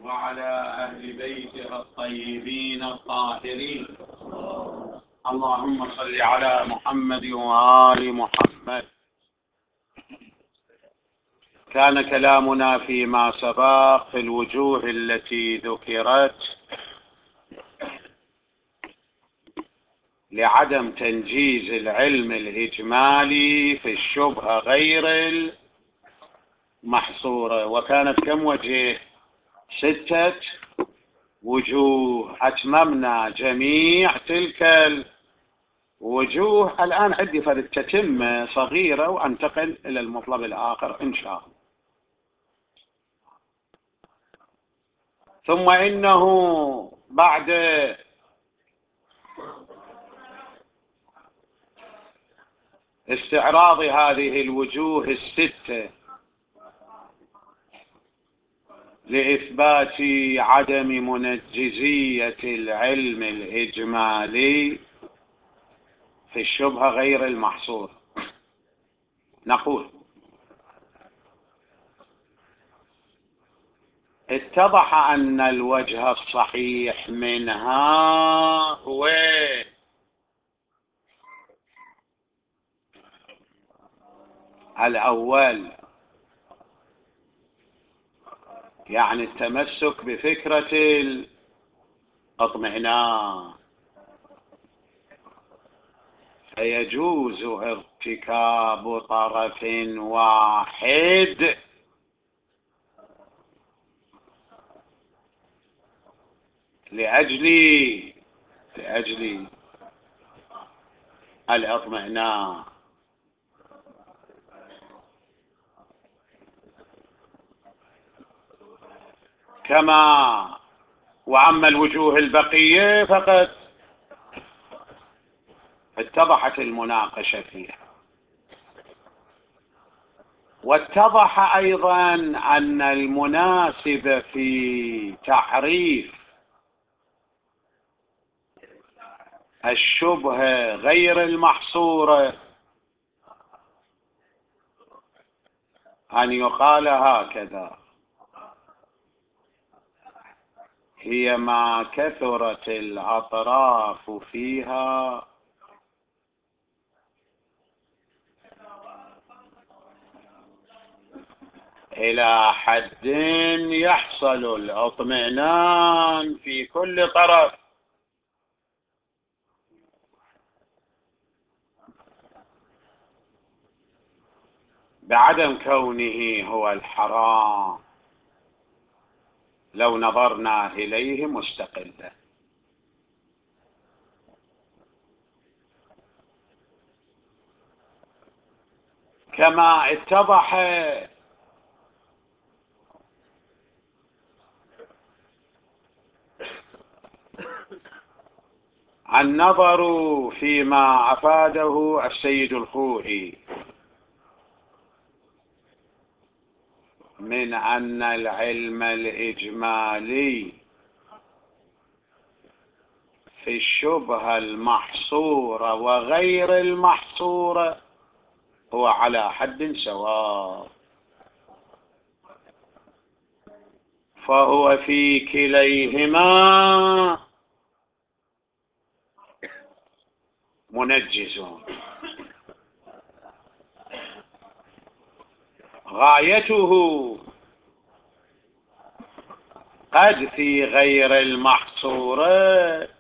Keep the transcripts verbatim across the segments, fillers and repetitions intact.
وعلى أهل بيته الطيبين الطاهرين. اللهم صل على محمد وآل محمد. كان كلامنا فيما سبق في الوجوه التي ذكرت لعدم تنجيز العلم الإجمالي في الشبهة غير المحصورة، وكانت كم وجه؟ ستة وجوه. أتممنا جميع تلك الوجوه. الآن عندي فرد تتمة صغيرة وأنتقل إلى المطلب الآخر إن شاء الله. ثم إنه بعد استعراض هذه الوجوه الستة لإثبات عدم منجزية العلم الإجمالي في الشبهة غير المحصور، نقول اتضح أن الوجه الصحيح منها هو الأول، يعني التمسك بفكرة الاطمئنان، فيجوز ارتكاب طرف واحد لأجل لأجل الاطمئنان، كما وأما الوجوه البقية فقد اتضحت المناقشة فيها. واتضح أيضا أن المناسب في تعريف الشبهة غير المحصورة أن يقال هكذا: هي ما كثرت الأطراف فيها إلى حد يحصل الاطمئنان في كل طرف، بعدم كونه هو الحرام لو نظرنا إليه مستقلا. كما اتضح النظر فيما أفاده السيد الخوئي من أن العلم الإجمالي في الشبهة المحصورة وغير المحصورة هو على حد سواء، فهو في كليهما منجز. غايته قد في غير المحصورة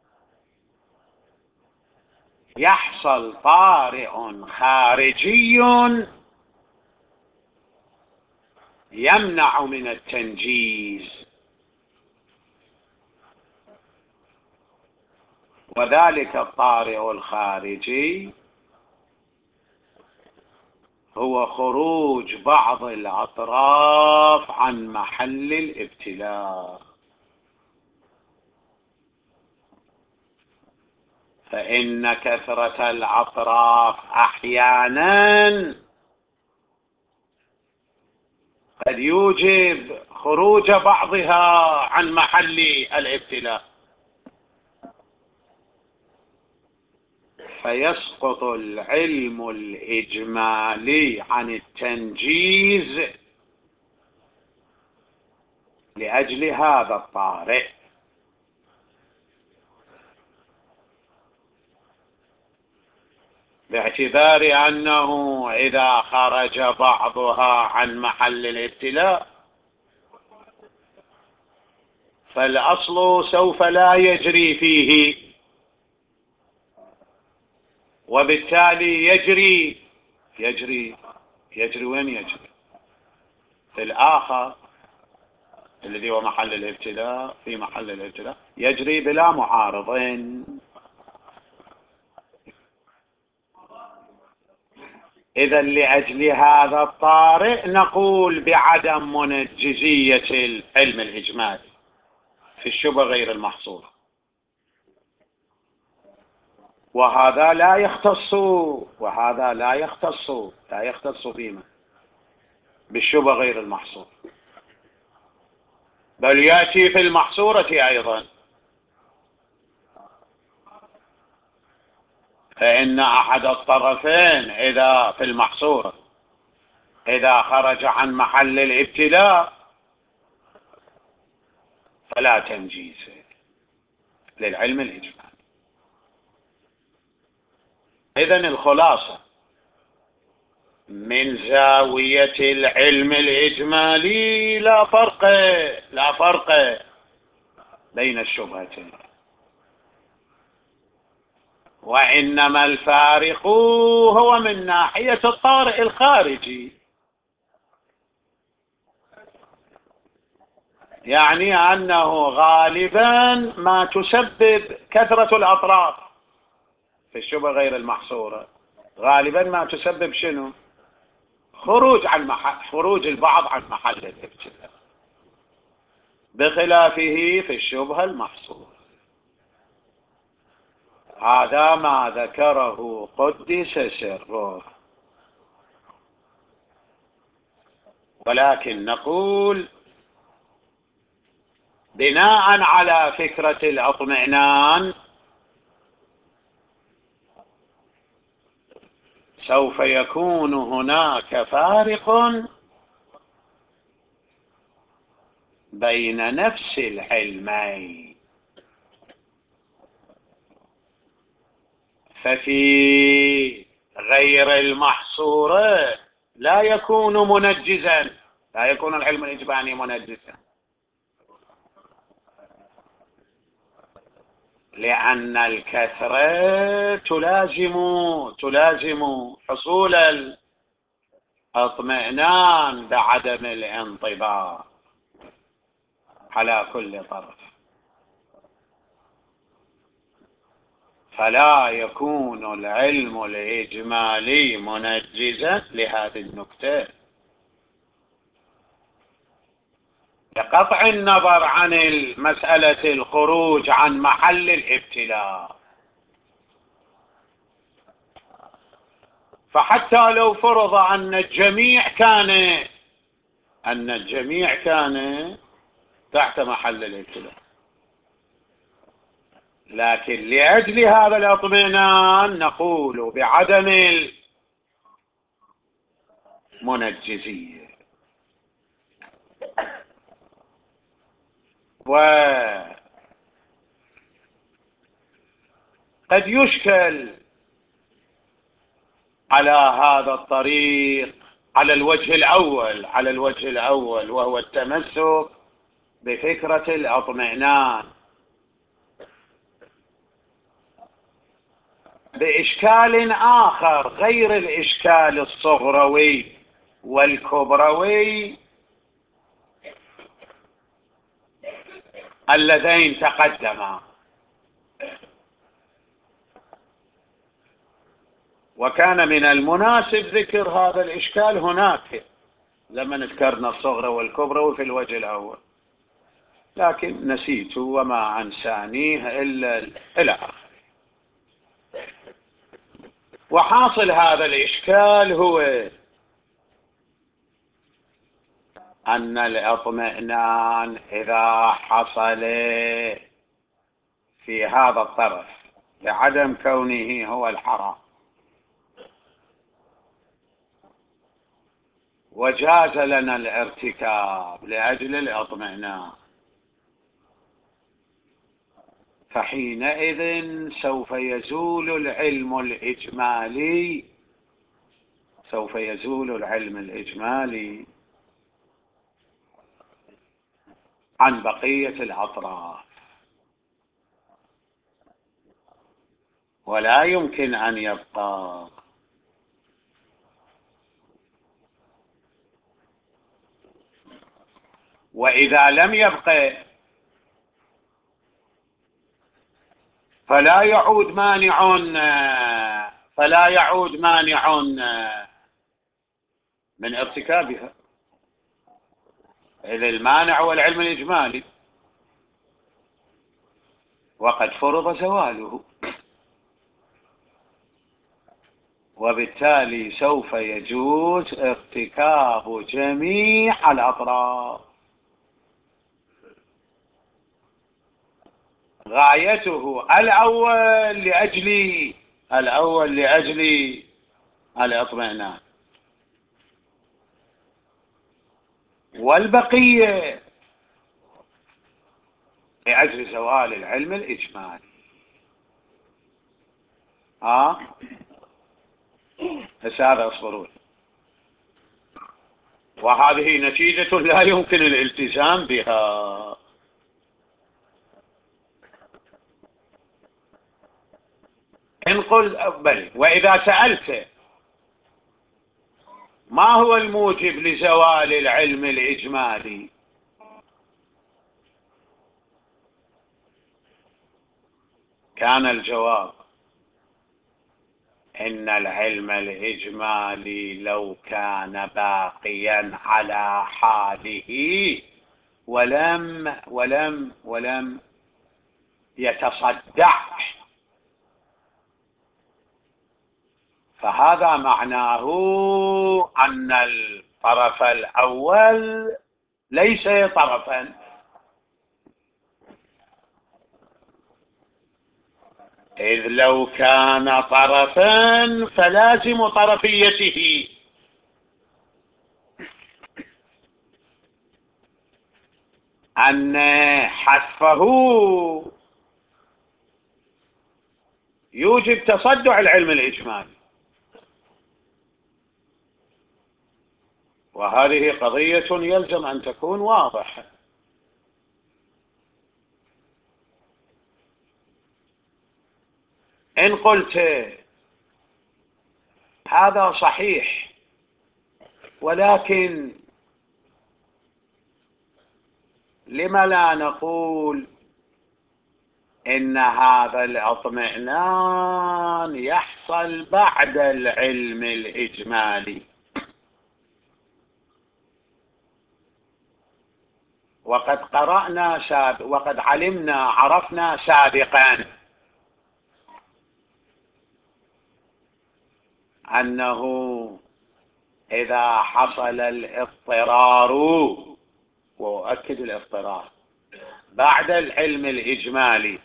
يحصل طارئ خارجي يمنع من التنجيز، وذلك الطارئ الخارجي هو خروج بعض الأطراف عن محل الابتلاء. فإن كثرة الأطراف أحيانا قد يوجب خروج بعضها عن محل الابتلاء، فيسقط العلم الإجمالي عن التنجيز لأجل هذا الطارئ. باعتبار أنه إذا خرج بعضها عن محل الابتلاء فالأصل سوف لا يجري فيه، وبالتالي يجري يجري يجري وين يجري؟ في الآخر الذي هو محل الابتلاء، في محل الابتلاء يجري بلا معارضين. إذا لأجل هذا الطارئ نقول بعدم منجزية العلم الإجمالي في الشبه غير المحصورة، وهذا لا يختص وهذا لا يختص لا يختص بما بالشبه غير المحصورة، بل يأتي في المحصورة أيضا. فإن أحد الطرفين إذا في المحصورة إذا خرج عن محل الابتلاء فلا تنجيز للعلم الإجمالي. إذن الخلاصة من زاوية العلم الإجمالي لا فرق لا فرق بين الشبهتين، وإنما الفارق هو من ناحية الطارئ الخارجي، يعني أنه غالبا ما تسبب كثرة الأطراف في الشبهة غير المحصورة، غالبا ما تسبب شنو؟ خروج عن محل خروج البعض عن محل الابتلاء، بخلافه في الشبهة المحصورة. هذا ما ذكره قدس سره. ولكن نقول بناء على فكرة الاطمئنان سوف يكون هناك فارق بين نفس العلمين، ففي غير المحصورة لا يكون منجزا، لا يكون العلم الإجمالي منجزا، لأن الكثرة تلازم تلازم حصول الاطمئنان بعدم الانطباع على كل طرف، فلا يكون العلم الإجمالي منجزا لهذه النكتة، بقطع النظر عن مسألة الخروج عن محل الابتلاء. فحتى لو فرض أن الجميع كان أن الجميع كان تحت محل الابتلاء، لكن لأجل هذا الاطمئنان نقول بعدم المنجزية. وقد يشكل على هذا الطريق على الوجه الأول على الوجه الأول وهو التمسك بفكرة الاطمئنان بإشكال آخر غير الإشكال الصغروي والكبروي اللذين تقدما. وكان من المناسب ذكر هذا الإشكال هناك لما ذكرنا الصغرى والكبرى في الوجه الأول، لكن نسيت وما أنسانيه إلا إلى آخره. وحاصل هذا الإشكال هو أن الاطمئنان إذا حصل في هذا الطرف لعدم كونه هو الحرام وجاز لنا الارتكاب لأجل الاطمئنان، فحينئذ سوف يزول العلم الإجمالي سوف يزول العلم الإجمالي عن بقية الأطراف، ولا يمكن أن يبقى. وإذا لم يبقى فلا يعود مانع فلا يعود مانع من ارتكابها، إذ المانع هو العلم الإجمالي وقد فرض زواله، وبالتالي سوف يجوز ارتكاب جميع الأطراف. غايته الأول لأجل الأول لأجل الاطمئنان، والبقية لأجل زوال العلم الإجمالي. ها هذا اصبروا، وهذه نتيجة لا يمكن الالتزام بها. إن قلت بل وإذا سألت ما هو الموجب لزوال العلم الإجمالي، كان الجواب إن العلم الإجمالي لو كان باقيا على حاله ولم ولم ولم يتصدع، فهذا معناه أن الطرف الأول ليس طرفا، إذ لو كان طرفا فلازم طرفيته أن حذفه يوجب تصدع العلم الإجمالي، وهذه قضية يلزم أن تكون واضحة. إن قلت هذا صحيح، ولكن لم لا نقول إن هذا الاطمئنان يحصل بعد العلم الإجمالي، وقد قرأنا سابق وقد علمنا عرفنا سابقا أنه إذا حصل الاضطرار، وأؤكد الاضطرار بعد العلم الإجمالي،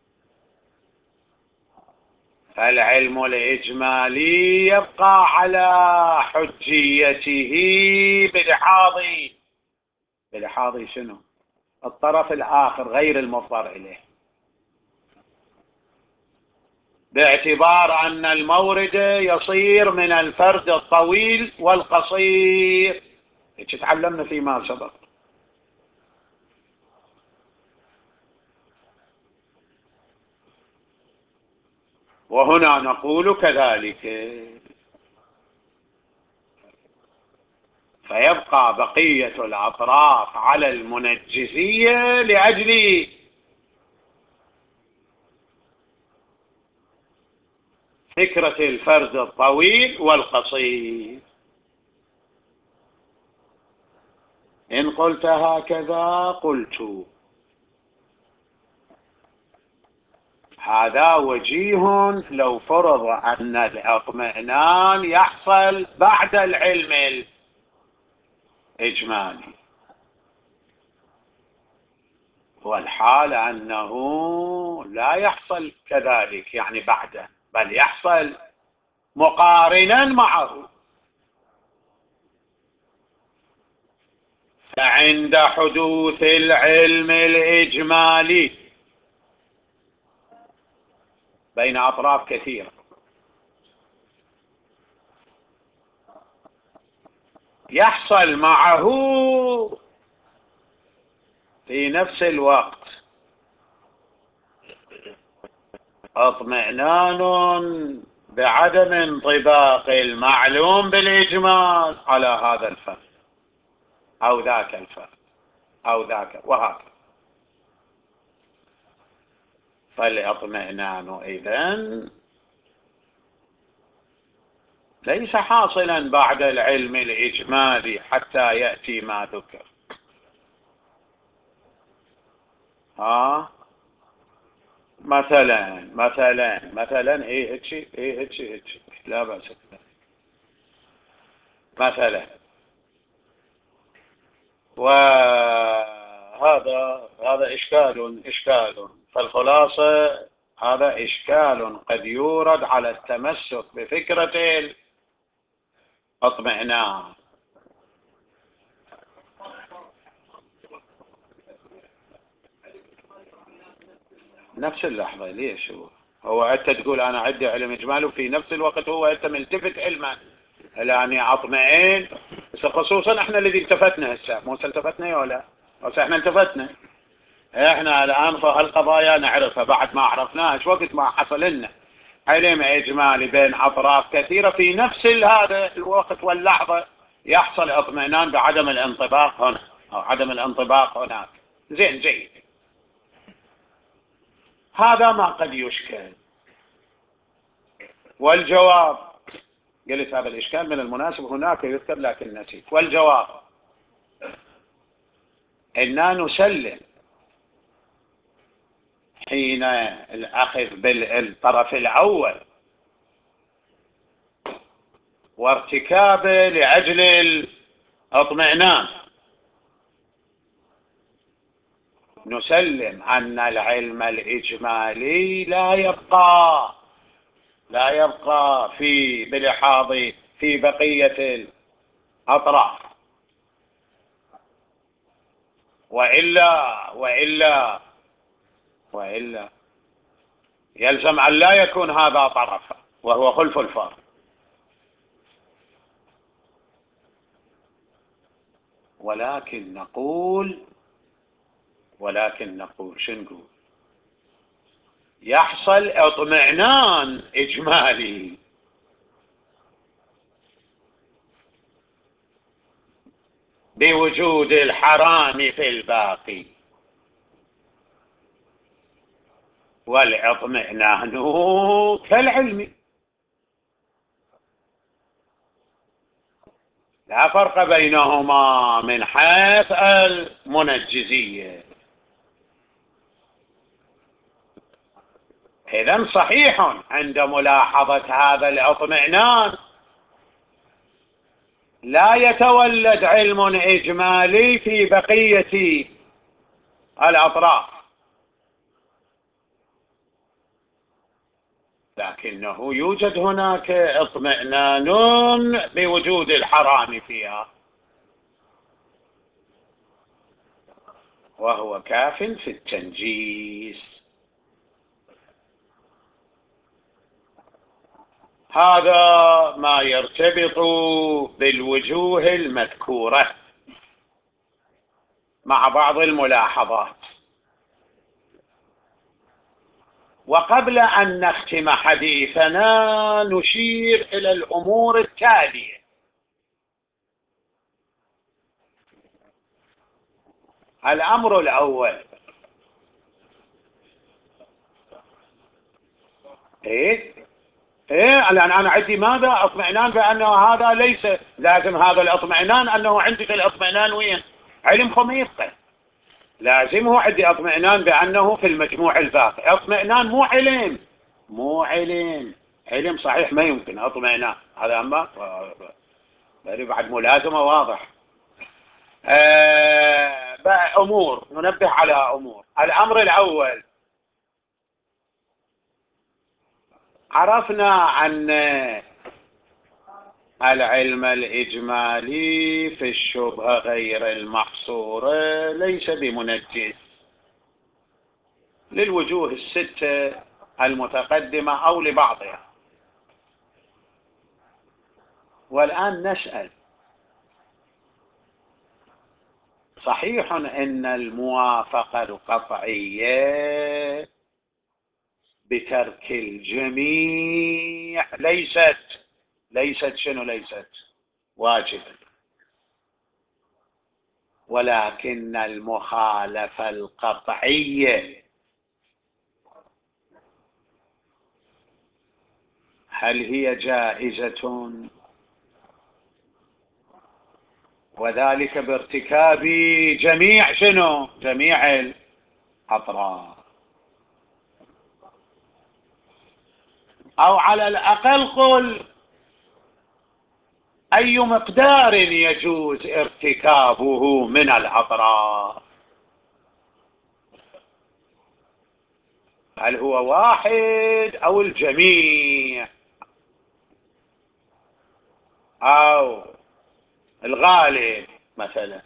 فالعلم الإجمالي يبقى على حجيته بلحاظ بلحاظ شنو؟ الطرف الآخر غير المضطر إليه، باعتبار أن المورد يصير من الفرد الطويل والقصير، هيك تعلمنا فيما سبق. وهنا نقول كذلك، فيبقى بقية الأطراف على المنجزية لأجل فكرة الفرد الطويل والقصير. إن قلت هكذا قلت هذا وجيه لو فرض أن الاطمئنان يحصل بعد العلم الإجمالي، والحال أنه لا يحصل كذلك يعني بعده، بل يحصل مقارنا معه. عند حدوث العلم الإجمالي بين أطراف كثيرة يحصل معه في نفس الوقت اطمئنان بعدم انطباق المعلوم بالإجمال على هذا الفرد أو ذاك الفرد أو ذاك وهكذا. فالاطمئنان إذن ليس حاصلا بعد العلم الإجمالي حتى يأتي ما ذكر. ها مثلا مثلا مثلا ايه هيك ايه هيك هيك لا بأس. مثلا وهذا هذا إشكال إشكال فالخلاصة هذا إشكال قد يورد على التمسك بفكرة الاطمئنان. نفس اللحظة ليش هو هو أنت تقول أنا عندي علم إجمالي وفي نفس الوقت هو أنت ملتفت علما يعني أطمئن. بس خصوصا احنا الذي التفتنا هسه مو التفتنا ولا بس احنا التفتنا احنا الآن هالقضايا نعرفها بعد ما عرفناها وقت ما حصل لنا علم إجمالي بين أطراف كثيرة في نفس هذا الوقت واللحظة يحصل اطمئنان بعدم الانطباق هنا أو عدم الانطباق هناك. زين جيد. هذا ما قد يشكل. والجواب قلت هذا الإشكال من المناسب هناك يذكر لكن نسيت. والجواب إننا نسلم حين الأخذ بالطرف الأول وارتكابه لأجل الاطمئنان نسلم أن العلم الإجمالي لا يبقى لا يبقى في بلحاظ في بقية الأطراف وإلا وإلا وإلا يلزم أن لا يكون هذا طرفا وهو خلف الفرد. ولكن نقول ولكن نقول شو نقول يحصل اطمئنان إجمالي بوجود الحرام في الباقي والاطمئنان كالعلم لا فرق بينهما من حيث المنجزية. إذن صحيح عند ملاحظة هذا الاطمئنان لا يتولد علم إجمالي في بقية الأطراف لكنه يوجد هناك اطمئنان بوجود الحرام فيها وهو كاف في التنجيس. هذا ما يرتبط بالوجوه المذكورة مع بعض الملاحظات. وقبل أن نختم حديثنا نشير إلى الأمور التالية. الأمر الأول إيه إيه الآن أنا عندي ماذا اطمئنان بأنه هذا ليس لازم هذا الاطمئنان أنه عندك الاطمئنان وين علم خميقة لازمه عندي اطمئنان بأنه في المجموع الباقي. اطمئنان مو علم مو علم علم صحيح ما يمكن اطمئنان هذا أما بعد ملازمة واضح. آه أمور ننبه على أمور. الأمر الأول عرفنا أن العلم الإجمالي في الشبهة غير المحصورة ليس بمنجس للوجوه الستة المتقدمة أو لبعضها. والآن نسأل: صحيح أن الموافقة القطعية بترك الجميع ليست ليست شنو ليست واجبة، ولكن المخالفة القطعية هل هي جائزة؟ وذلك بارتكاب جميع شنو جميع الأطراف، أو على الأقل قل أي مقدار يجوز ارتكابه من الأطراف، هل هو واحد أو الجميع أو الغالب مثلا؟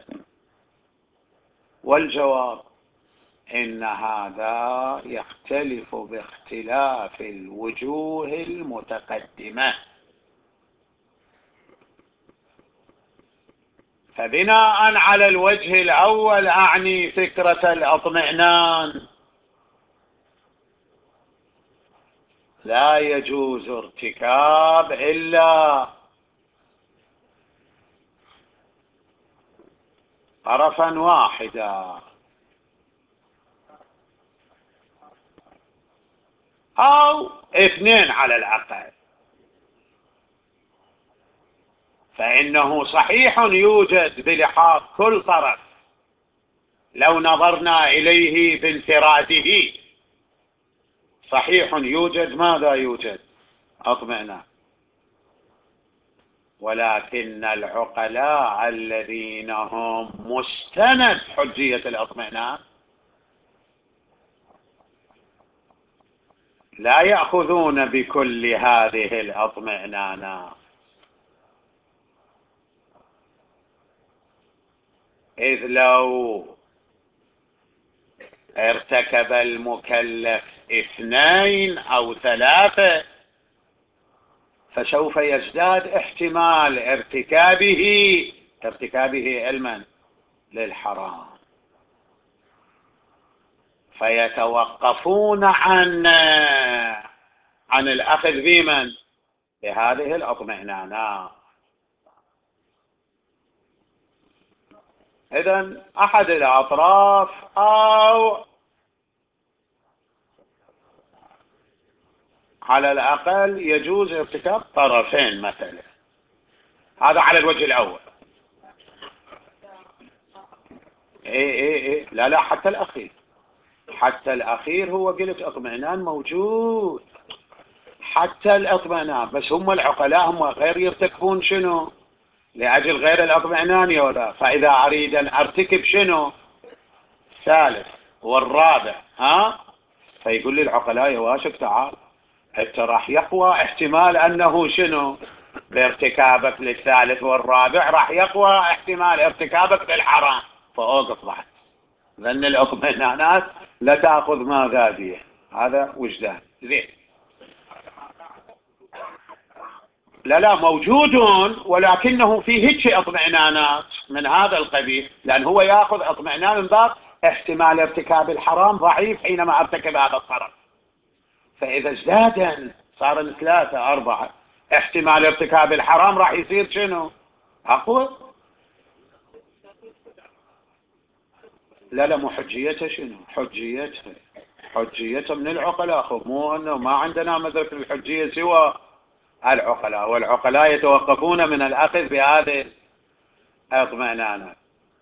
والجواب إن هذا يختلف باختلاف الوجوه المتقدمة. فبناء على الوجه الأول أعني فكرة الاطمئنان، لا يجوز ارتكاب إلا طرفا واحدا أو اثنين على الأقل، فإنه صحيح يوجد بلحاظ كل طرف لو نظرنا إليه بانفراده، صحيح يوجد ماذا يوجد؟ اطمئنان، ولكن العقلاء الذين هم مستند حجية الاطمئنان لا يأخذون بكل هذه الاطمئنانات، إذ لو ارتكب المكلف اثنين أو ثلاثة فسوف يزداد احتمال ارتكابه ارتكابه علما للحرام، فيتوقفون عن عن الأخذ بمن بهذه الاطمئنانات. إذن أحد الأطراف أو على الأقل يجوز ارتكاب طرفين مثلا، هذا على الوجه الأول. إيه إيه إيه لا لا حتى الأخير، حتى الأخير هو قلت اطمئنان موجود، حتى الاطمئنان، بس هم العقلاء هم غير يرتكبون شنو لأجل غير الاطمئنان يا ولا. فإذا أريد أن أرتكب شنو الثالث والرابع ها فيقول لي العقلاء يا واشك تعال انت راح يقوى احتمال أنه شنو بارتكابك للثالث والرابع راح يقوى احتمال ارتكابك للحرام، فأوقف بعد، لأن الاطمئنانات لا تأخذ ما ذا، هذا وجدان زين. لا لا موجود، ولكنه فيه هيك اطمئنانات من هذا القبيل، لأن هو يأخذ اطمئنان من باب احتمال ارتكاب الحرام ضعيف حينما ارتكب هذا الطرف، فإذا ازداد صار ثلاثة أربعة احتمال ارتكاب الحرام راح يصير شنو أقوى. لا لا مو حجيتها، شنو حجيتها؟ حجيتها من العقلاء، مو أنه ما عندنا مدرك الحجية سوى العقلاء، والعقلاء يتوقفون من الأخذ بهذه الاطمئنانات.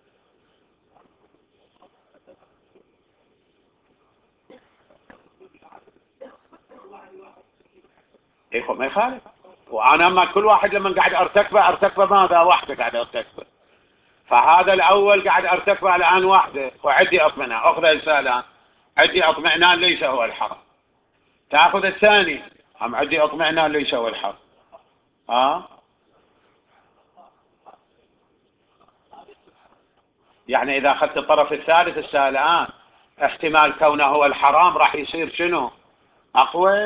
إيه ما يخالف، وأنا ما كل واحد لما قاعد أرتكبه أرتكبه ماذا واحدة قاعد أرتكبه، فهذا الأول قاعد أرتكبه الآن واحدة وعندي اطمئنان، أخذ الآن عندي اطمئنان ليس هو الحرام، تأخذ الثاني هم عندي اطمئنان ليس هو الحرام. ها يعني إذا أخذت الطرف الثالث السائل الآن احتمال كونه هو الحرام راح يصير شنو أقوى؟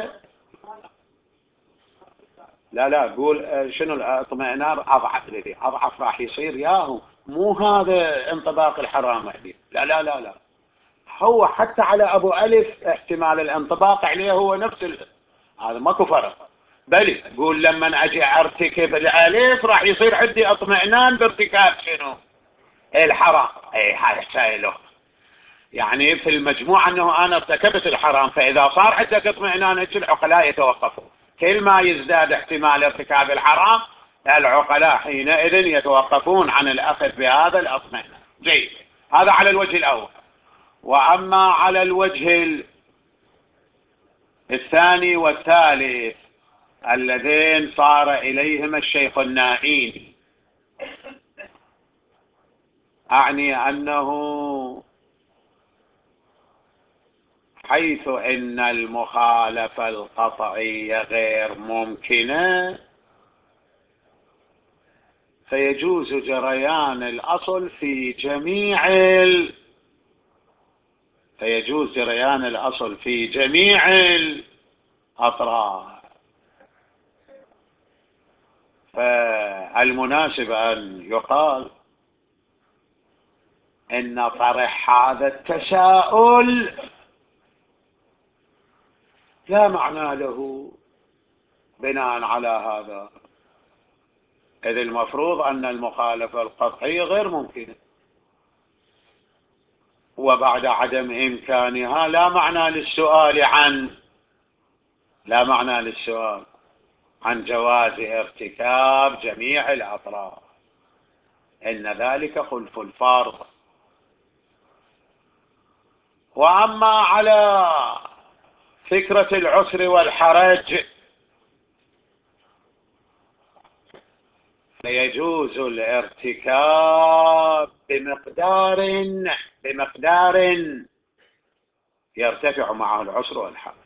لا لا قول شنو الاطمئنان أضعف لي أضعف راح يصير ياهو، مو هذا انطباق الحرام عليه. لا لا لا لا هو حتى على أبو ألف احتمال الانطباق عليه هو نفس ال... هذا ماكو فرق. بل قول لما أجي أرتكب الألف راح يصير عندي اطمئنان بارتكاب شنو الحرام. اي هاي سائله يعني في المجموع أنه أنا ارتكبت الحرام، فإذا صار عندك اطمئنان العقلاء يتوقفون. كل ما يزداد احتمال ارتكاب الحرام العقلاء حينئذ يتوقفون عن الأخذ بهذا الاطمئنان. جيد، هذا على الوجه الأول. وأما على الوجه الثاني والثالث اللذين صار إليهما الشيخ النائين، أعني أنه حيث إن المخالفة القطعية غير ممكنة فيجوز جريان الأصل في جميع ال... فيجوز جريان الأصل في جميع الأطراف. فالمناسب أن يقال إن طرح هذا التساؤل لا معنى له بناء على هذا، إذ المفروض أن المخالفة القطعية غير ممكنة، وبعد عدم إمكانها لا معنى للسؤال عن لا معنى للسؤال عن جواز ارتكاب جميع الأطراف، إن ذلك خلف الفرض. وأما على فكرة العسر والحرج فيجوز الارتكاب بمقدار بمقدار يرتفع معه العسر والحرج.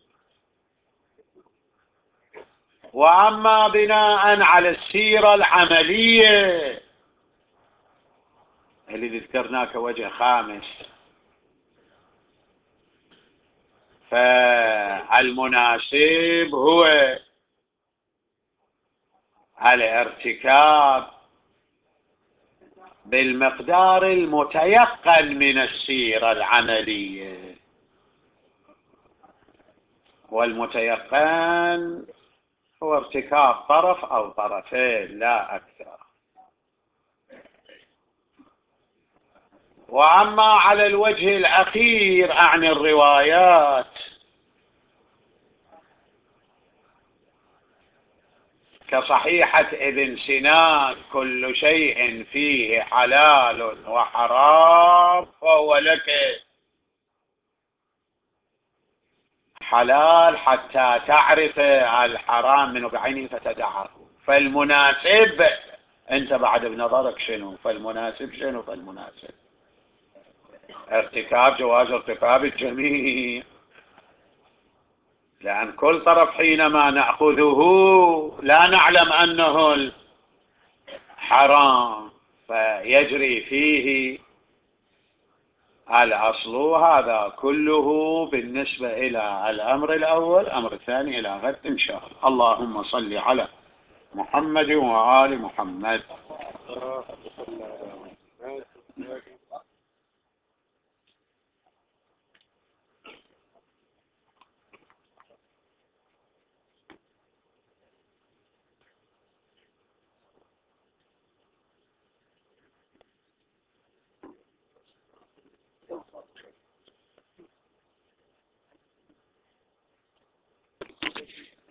وأما بناء على السيرة العملية اللي ذكرناه كوجه خامس، فالمناسب هو الارتكاب بالمقدار المتيقن من السيرة العملية، والمتيقن هو ارتكاب طرف أو طرفين لا أكثر. وأما على الوجه الأخير عن الروايات كصحيحة ابن سنان كل شيء فيه حلال وحرام فهو لك حلال حتى تعرف الحرام منه بعينه فتدعه. فالمناسب انت بعد بنظرك شنو فالمناسب شنو فالمناسب ارتكاب جواز ارتكاب الجميع، لأن كل طرف حينما نأخذه لا نعلم أنه الحرام فيجري فيه الأصل. هذا كله بالنسبة إلى الأمر الأول. الأمر الثاني إلى غد إن شاء الله. اللهم صل على محمد وآل محمد.